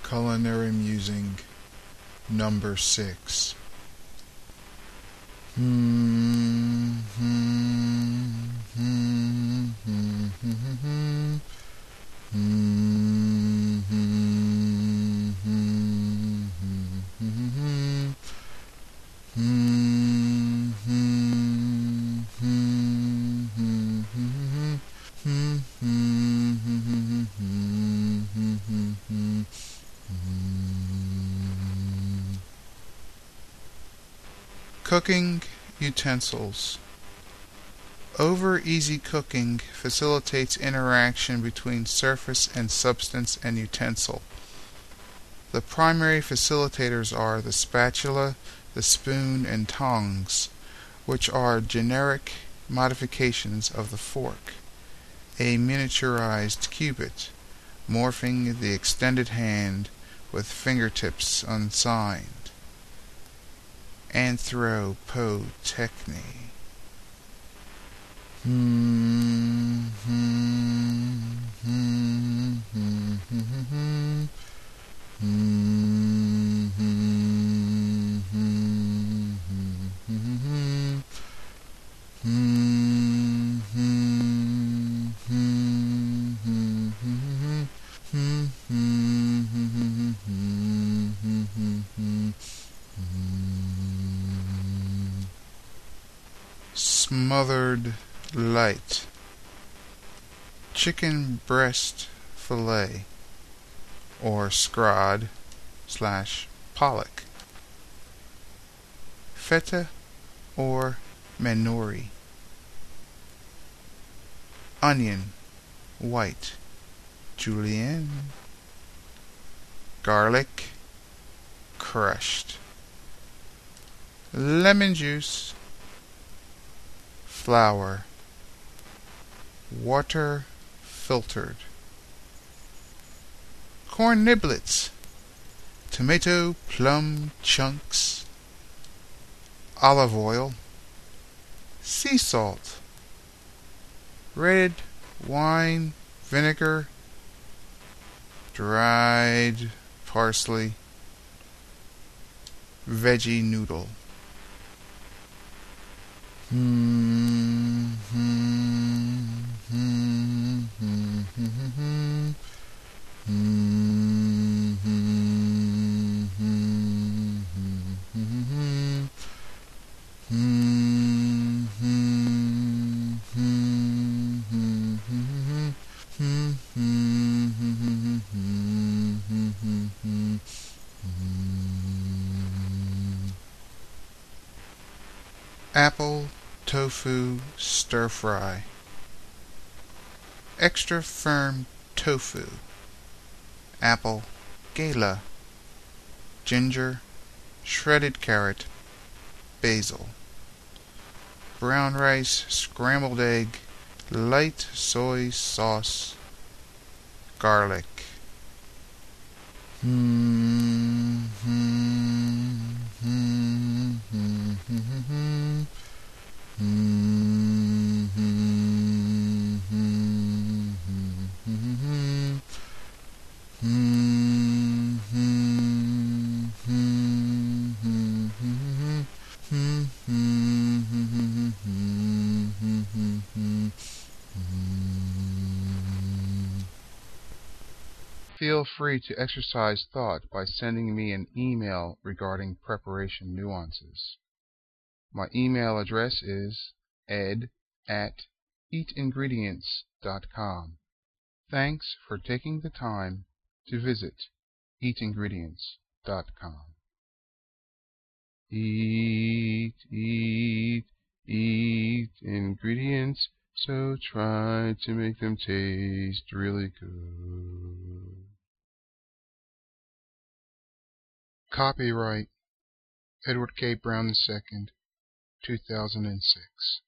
Culinary Musing number 6. Cooking utensils. Over-easy cooking facilitates interaction between surface and substance and utensil. The primary facilitators are the spatula, the spoon, and tongs, which are generic modifications of the fork, a miniaturized cubit, morphing the extended hand with fingertips unsigned. Anthropotechny. Smothered light. Chicken breast fillet, or scrod/pollock. Feta or manori. Onion, white, julienne. Garlic, crushed. Lemon juice. Flour. Water filtered. Corn niblets. Tomato plum chunks. Olive oil. Sea salt. Red wine vinegar. Dried parsley. Veggie noodle. Apple tofu stir fry. Extra firm tofu. Apple gala. Ginger, shredded carrot, basil. Brown rice, scrambled egg, light soy sauce, garlic. Feel free to exercise thought by sending me an email regarding preparation nuances. My email address is ed@eatingredients.com. Thanks for taking the time to visit eatingredients.com. Eat, eat, eat ingredients, so try to make them taste really good. Copyright Edward K. Brown II, 2006.